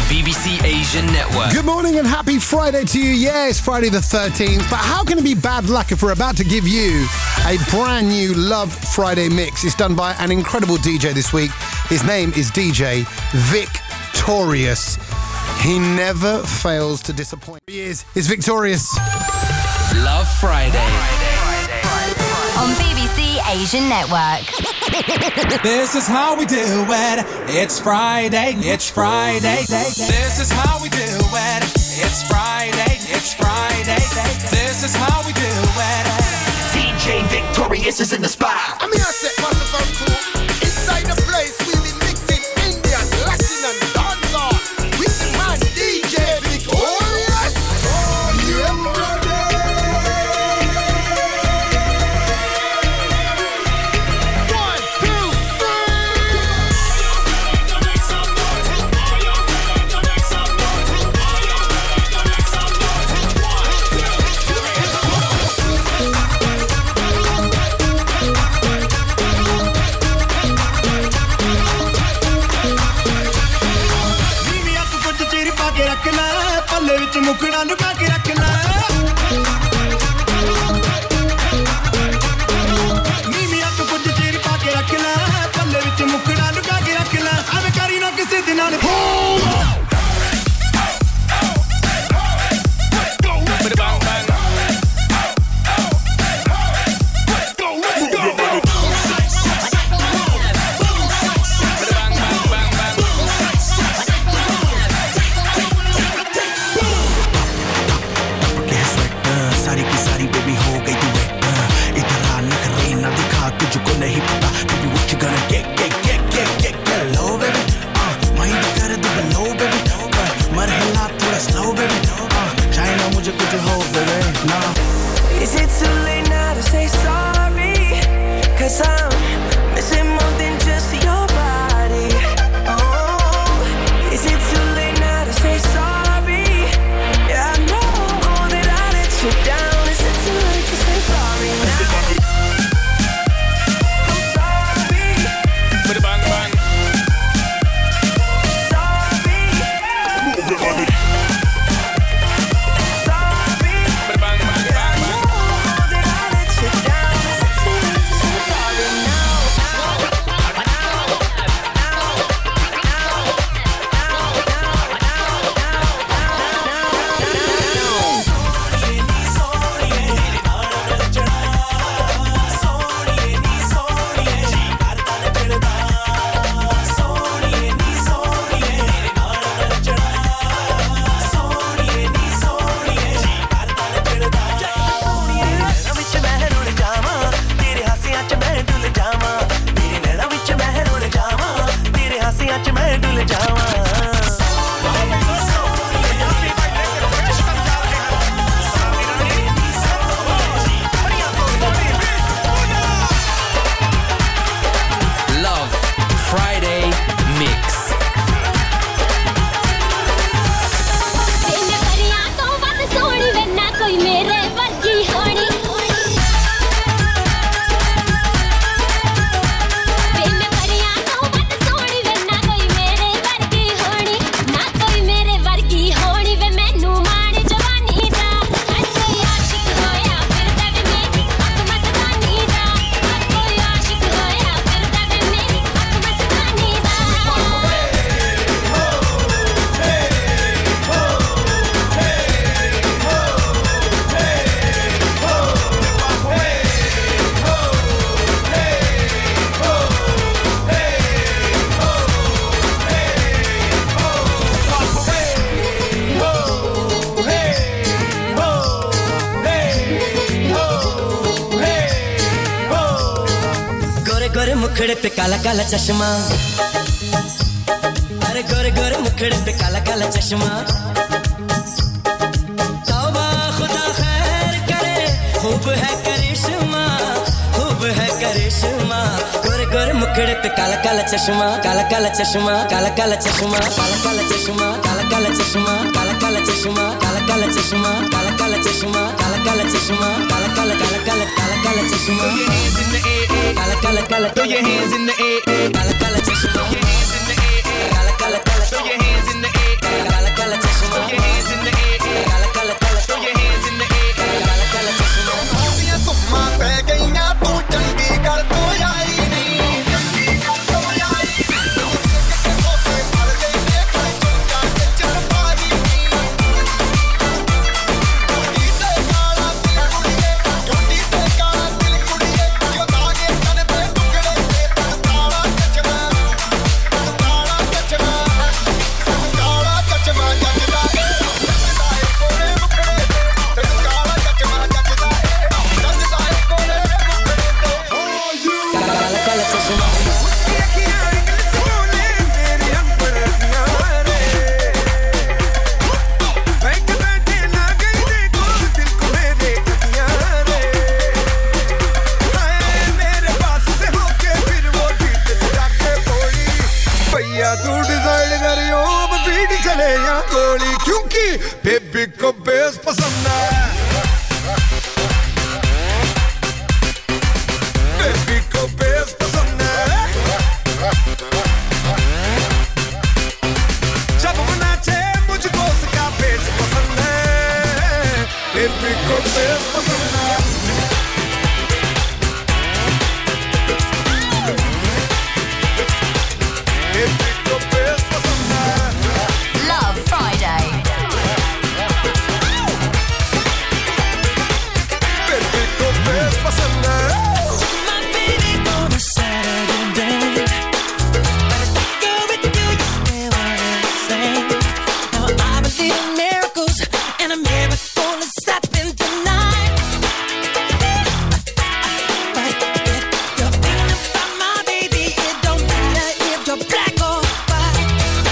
BBC Asian Network. Good morning and happy Friday to you. Yeah, it's Friday the 13th, but how can it be bad luck if we're about to give you a brand new Love Friday mix? It's done by an incredible DJ this week. His name is DJ Victorious. He never fails to disappoint. He is Victorious. Love Friday. On BBC Asian Network. This is how we do it. It's Friday. It's Friday. This is how we do it. It's Friday. It's Friday. This is how we do it. DJ Victorious is in the spot. I'm here set massive cool. Inside the place, we be mixing Indian, Latin and dancehall. With the man DJ Victorious. Oh yeah. पल्ले विच मुखड़ा लुका के रखना नीमिया तू कुछ चीर पा के रखना पल्ले विच मुखड़ा लुका के रखना अब करी ना किसी दिन नाल Is it too late now to say sorry? 'Cause I'm missing more than just your body. Oh, is it too late now to say sorry? Yeah, I know that I let you down. Is it too late to say sorry now? I'm sorry. Put it bang bang. Sorry. Move your body. मुखड़े पे काला काला चश्मा अरे गोरे गोरे मुखड़े पे काला काला चश्मा तौबा खुदा खैर करे खूब है करिश्मा गोरे गोरे मुखड़े पे काला काला चश्मा काला काला चश्मा काला काला चश्मा काला काला चश्मा काला काला चश्मा काला काला चश्मा काला काला चश्मा काला काला चश्मा काला काला चश्मा काला काला काला काला काला काला चश्मा काला काला काला throw your hands in the air काला काला चश्मा काला काला काला throw your hands in the air या तू डिसाइड करियो अब बीट चले या गोली क्योंकि बेबी को बेस पसंद है बेबी को बेस पसंद है जब वो नाचे मुझको उसका बेस पसंद है बेबी को बेस पसंद है Love Friday. My baby on a Saturday, but I go with you, you never say. Now I believe in miracles, and a miracle is happening tonight. But if you're thinking about my baby, it don't matter if you're black or white.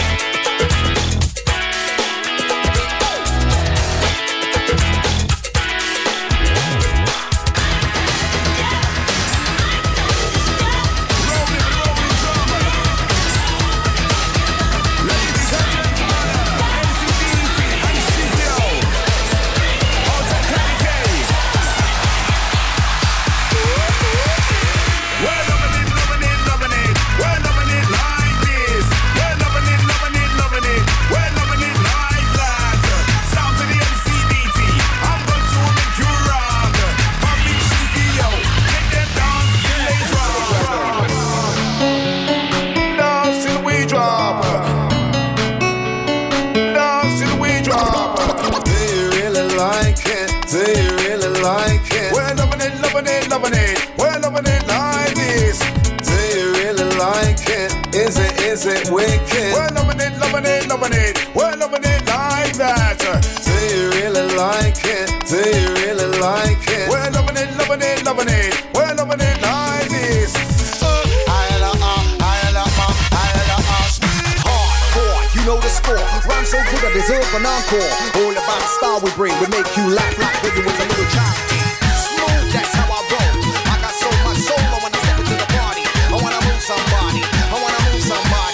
Is it wicked? We're loving it, loving it, loving it. We're loving it like that. Do you really like it? Do you really like it? We're loving it, loving it, loving it. We're loving it like this. Hardcore, you know the score. Rhyme so good I deserve an encore. All about the style we bring. We make you laugh like when you was a little child. Smooth, that's how I roll. I got so much soul. I wanna step into the party. I wanna move somebody. I wanna move somebody.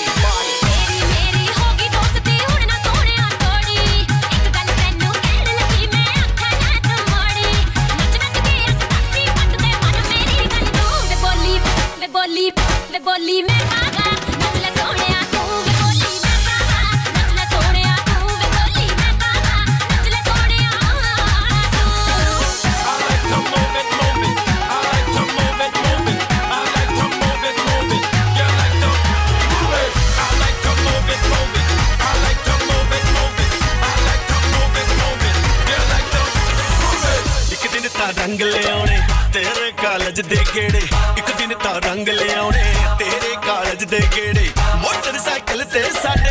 बोली मैं आगा नच ले सोनिया तू वे बोली मैं आगा नच ले सोनिया तू वे बोली मैं आगा नच ले सोनिया तू I like to move it I like to move it I like to move it you like to move it I like to move it I like to move it I like to move it you like to move it ਇੱਕ ਦਿਨ ਤਾਂ ਰੰਗ ਲਿਆਉਣੇ ਤੇਰੇ college ਦੇ ਗੇੜੇ ਇੱਕ ਦਿਨ ਤਾਂ ਰੰਗ ਲਿਆਉਣੇ ਤੇਰੇ ਕਾਲਜ ਦੇ ਗੇੜੇ ਮੋਟਰਸਾਈਕਲ ਤੇ ਸਾਡੇ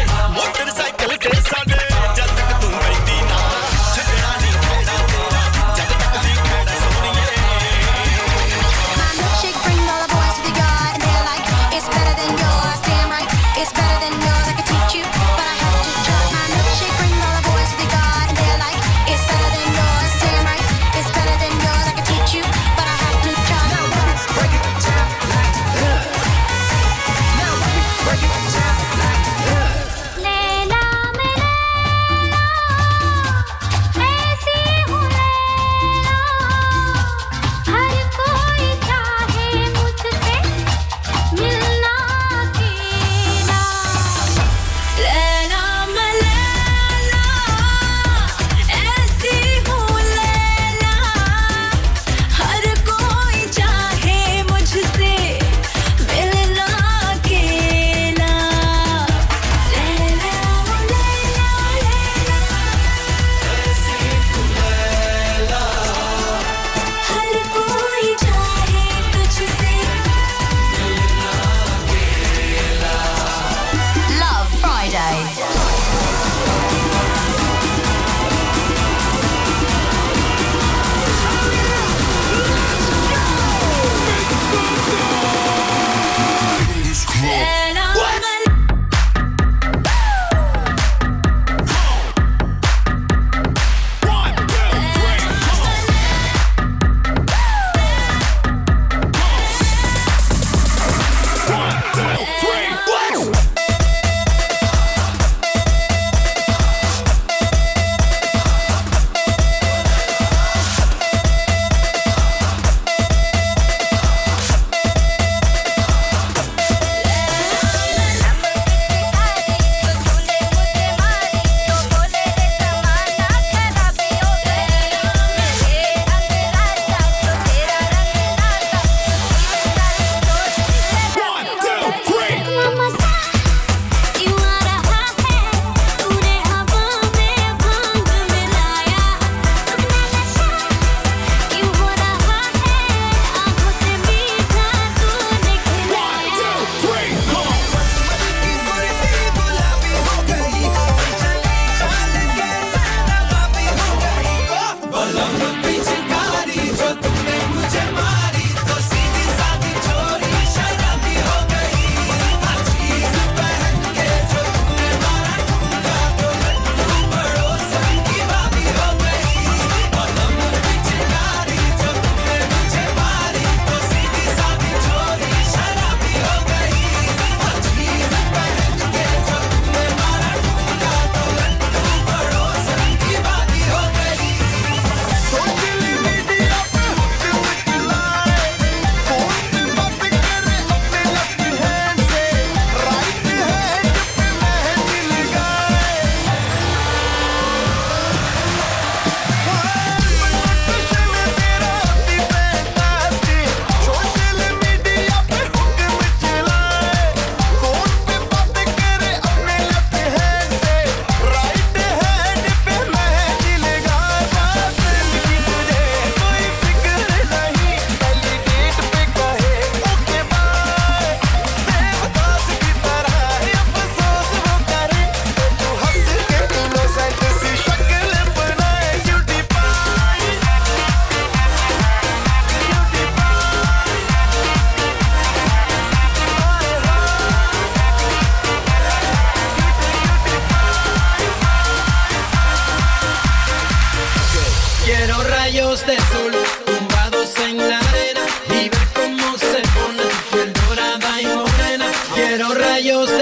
ਜਦ ਤੱਕ ਤੂੰ ਬੈਠੀ ਨਾ ਛੱਡਣਾ ਨਹੀਂ ਖੇੜਾ ਤੇਰਾ ਜਦ ਤੱਕ ਦੀ ਖੇੜਾ ਸੋਹਣੀਏ My milkshake bring all the boys to the yard and they're like it's better than yours damn right it's better than yours I could teach you but I have to try my milkshake bring all the boys to the yard and they're like it's better than yours damn right it's better than yours I could teach you but I have to try Break it down like that. Now break it down like that.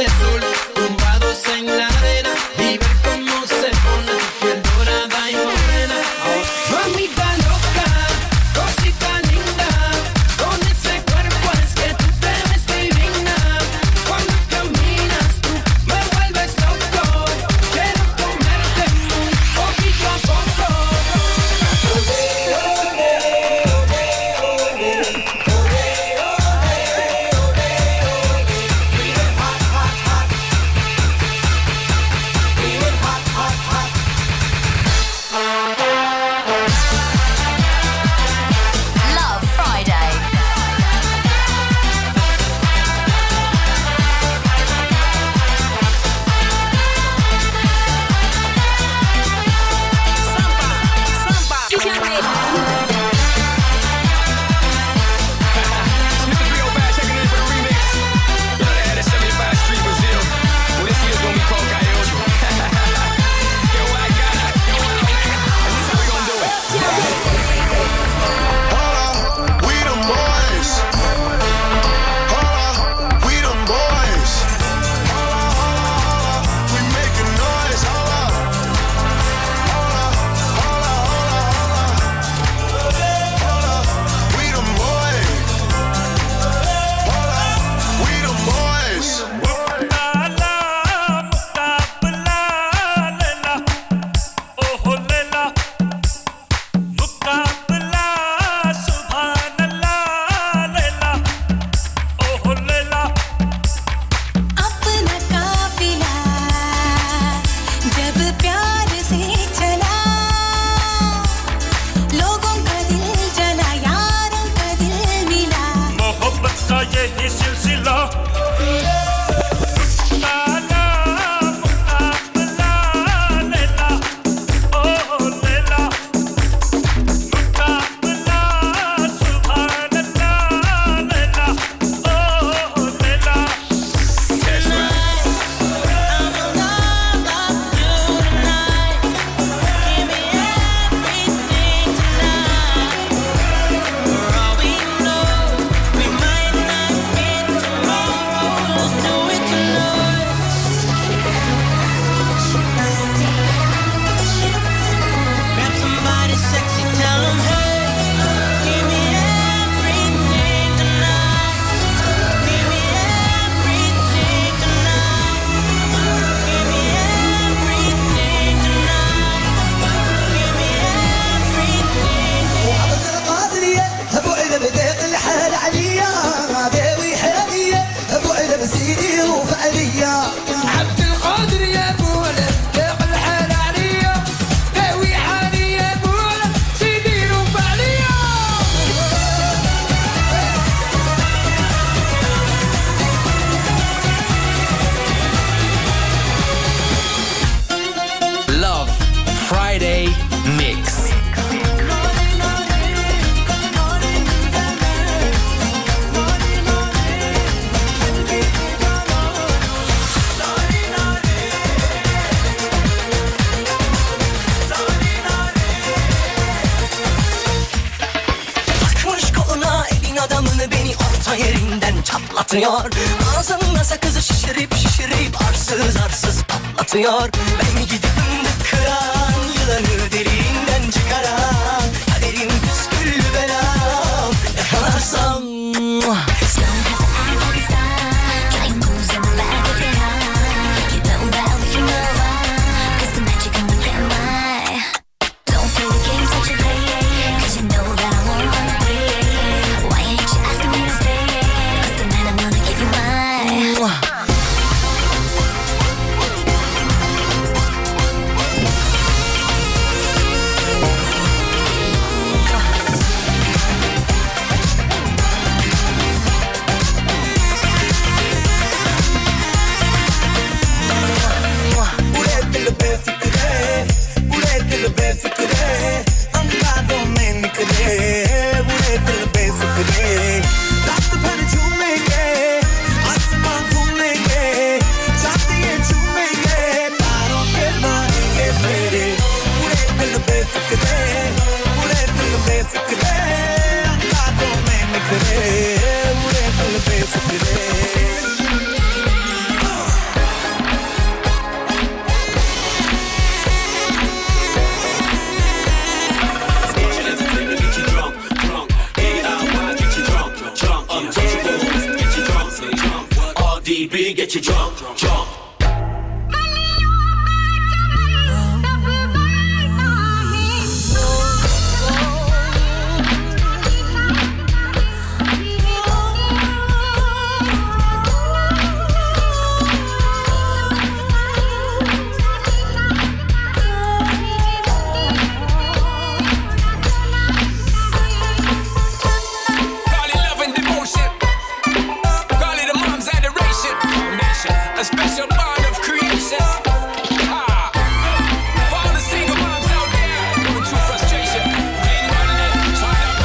de sol, tumbados en la arena y ver cómo se pone tu piel dorada y morena. Mamita loca, cosita linda, con ese cuerpo es que tú te ves divina. Cuando caminas tú me vuelves loco, quiero comerte muy poquito a poco. Love Friday. Mr. 305 checking in for the remix. Yo, they had that 75 Street Brazil. Well, this year's gonna be called Cayocho. Yo, I got it. This is how we gonna do it. We them boys. We them boys. We making noise. We them boys. We them boys. अपना काफिला जब प्यार से चला, लोगों का दिल जला, यारों का दिल मिला. मोहब्बत का यही सिलसिला लाला मुकाबला लैला ओ लैला मुकाबला सुभान अल्लाह लैला ओ Laila That's right. Grab somebody sexy, tell them, hey, give me everything tonight. Give me everything tonight. Give me everything tonight. Give me everything. وعبد القادرية أبو علب ديق الحال عليا داوي حالية أبو علب سيدي وفعلية عبد القادر يا بولا داق الحال عليا داوي حالي يا بولا سيدي وفعليا. Love Friday Mix. Takmış koluna elin adamını beni orta yerinden çatlatıyor. Ağzımda sakızı şişirip şişirip arsız arsız patlatıyor. Ben mi gidip fındık kıran, yılanı derinden çıkaran, kaderim püskül belam yakalarsam. Love a special bond of creation. Ah. For all the single moms out there going through frustration, ain't running it, trying to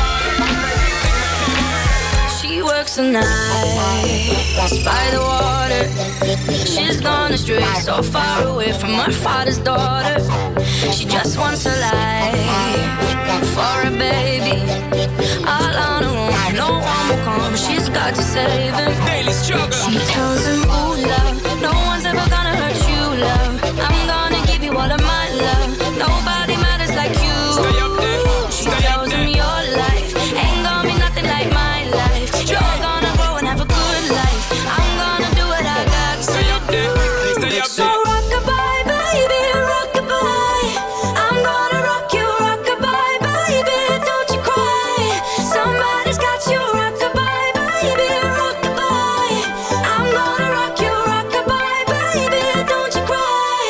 bond. She works the night by the water. She's gone astray, so far away from her father's daughter. She just wants a life for a baby. All on her own, no one will come. She's got to save him. Daily struggle. She tells him, ooh, love, no one's ever gonna hurt you, love. I'm gonna give you all of my love. Nobody matters like you. Stay up there. She tells him your life ain't gonna be nothing like my life. You're gonna grow and have a good life. I'm gonna do what I got to Stay up there. Stay up So there. rock-a-bye, baby, rock-a-bye. I'm gonna rock you, rock-a-bye, baby, don't you cry. Somebody's got you, rock-a-bye, baby, rock-a-bye. I'm gonna rock you, rock-a-bye, baby, don't you cry.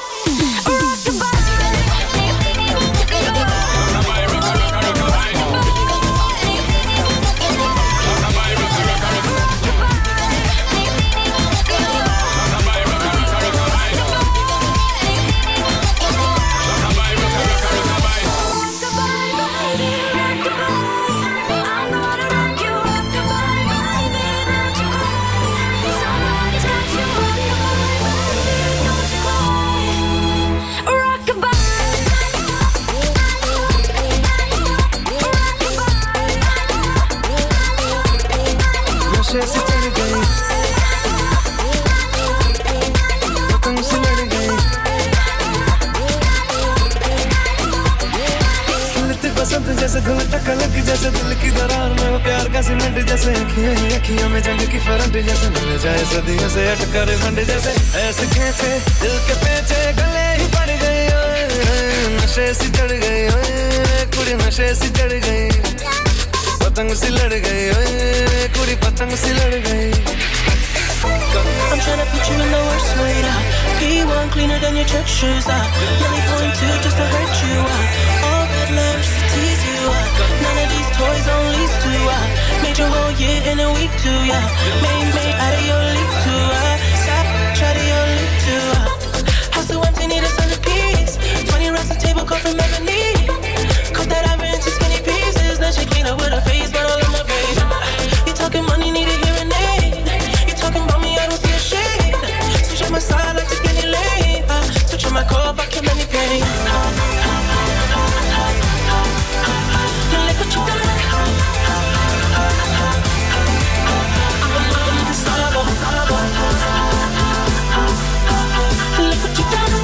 नशे से चढ़ गई, पतंग से लड़ गई, खिलते बसंत जैसे धुलता कलक जैसे दिल की दरार में वो प्यार का सीमेंट जैसे अखियां ही अखियां में जंग की फरंट जैसे मिल जाए सदियों से अटकर फंड जैसे ऐसे खेचे दिल के पेचे गले ही पड़ गई ओए, नशे से चढ़ गई ओए, कुड़ी नशे से चढ़ गई, पतंग से लड़ गई ओए, कुड़ी पतंग से लड़ गई. I'm tryna put you in the worst way now. P1 cleaner than your church shoes out. Money point two just to hurt you out. All good lamps to tease you out. None of these toys on lease to out. Made your whole year in a week too, yeah. Made out of your league too, stop, try to your league too, House so empty, need a centerpiece. 20 racks of table cut from ebony. Cut that ivory into skinny pieces. Then she clean up with her face, but all of my baby. You talking money, need a hearing aid. You talking about me, I don't see a shade. Switch up my side, like to get it late. Switch on my core, I kill any pain. Look what you done. Look what you done.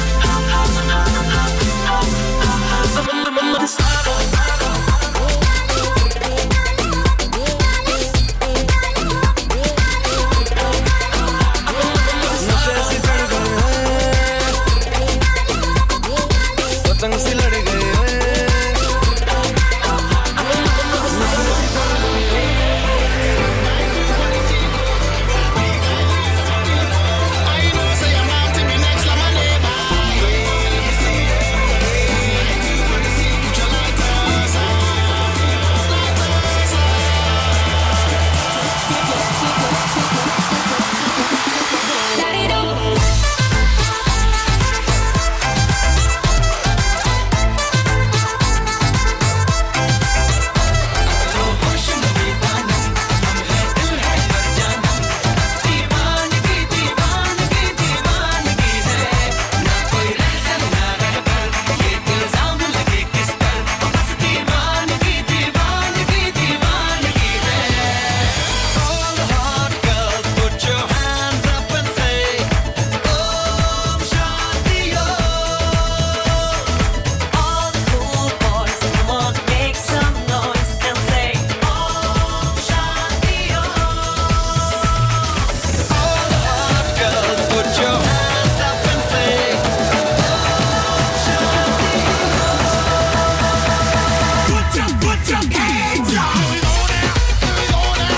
पतंग से लड़ गए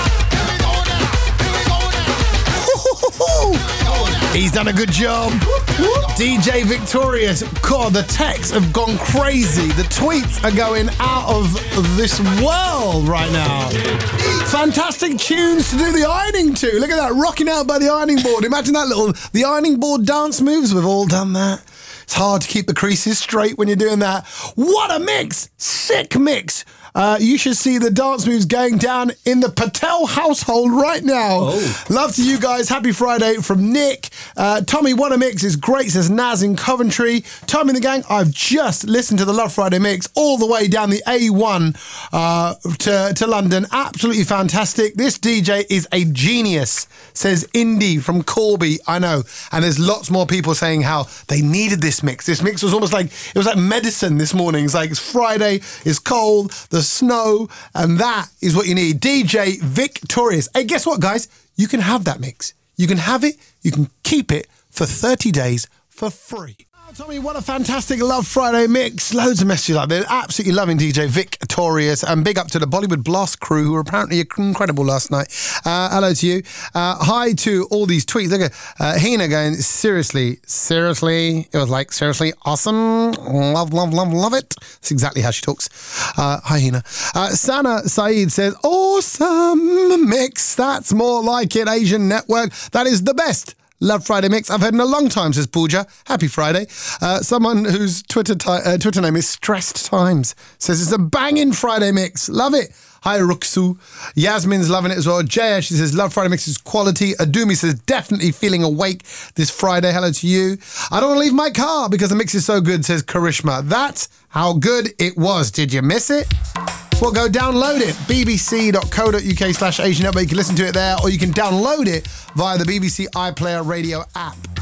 He's done a good job. DJ Victorious. God, the texts have gone crazy. The tweets are going out of this world right now. Fantastic tunes to do the ironing to. Look at that, rocking out by the ironing board. Imagine that the ironing board dance moves. We've all done that. It's hard to keep the creases straight when you're doing that. What a mix! Sick mix. You should see the dance moves going down in the Patel household right now. Oh. Love to you guys. Happy Friday from Nick. Tommy, what a mix. Is great, says Naz in Coventry. Tommy and the gang, I've just listened to the Love Friday mix all the way down the A1 to London. Absolutely fantastic. This DJ is a genius, says Indy from Corby. I know. And there's lots more people saying how they needed this mix. This mix was almost like, it was like medicine this morning. It's like, it's Friday, it's cold, the snow, and that is what you need. DJ Victorious. Hey, guess what, guys? You can have that mix. You can have it, you can keep it for 30 days for free. Tommy, what a fantastic Love Friday mix. Loads of messages out there. Absolutely loving DJ Victorious. And big up to the Bollywood Blast crew, who were apparently incredible last night. Hello to you. Hi to all these tweets. Look at Hina going, seriously. It was like, seriously, awesome. Love it. That's exactly how she talks. Hi, Hina. Sana Saeed says, awesome mix. That's more like it, Asian Network. That is the best Love Friday mix I've heard in a long time, says Pooja. Happy Friday. Someone whose Twitter name is Stressed Times says it's a banging Friday mix. Love it. Hi, Ruksu. Yasmin's loving it as well. Jaya, she says, Love Friday mix is quality. Adumi says, definitely feeling awake this Friday. Hello to you. I don't want to leave my car because the mix is so good, says Karishma. That's how good it was. Did you miss it? Well, go download it. bbc.co.uk/Asian Network. You can listen to it there, or you can download it via the BBC iPlayer radio app.